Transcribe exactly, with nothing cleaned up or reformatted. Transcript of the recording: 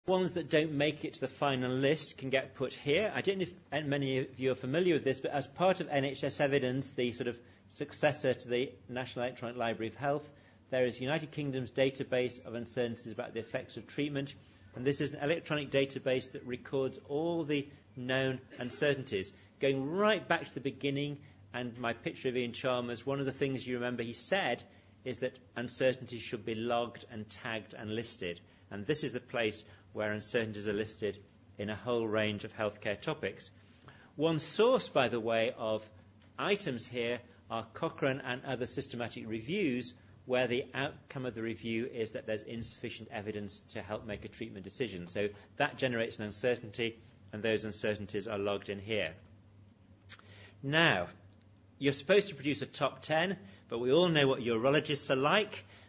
Ones that don't make it to the final list can get put here. I don't know if many of you are familiar with this, but as part of N H S Evidence, the sort of successor to the National Electronic Library of Health, there is United Kingdom's database of uncertainties about the effects of treatment. And this is an electronic database that records all the known uncertainties, going right back to the beginning. And my picture of Ian Chalmers, one of the things you remember he said is that uncertainties should be logged and tagged and listed. And this is the place where uncertainties are listed in a whole range of healthcare topics. One source, by the way, of items here are Cochrane and other systematic reviews, where the outcome of the review is that there's insufficient evidence to help make a treatment decision. So that generates an uncertainty, and those uncertainties are logged in here. Now, you're supposed to produce a top ten, but we all know what urologists are like.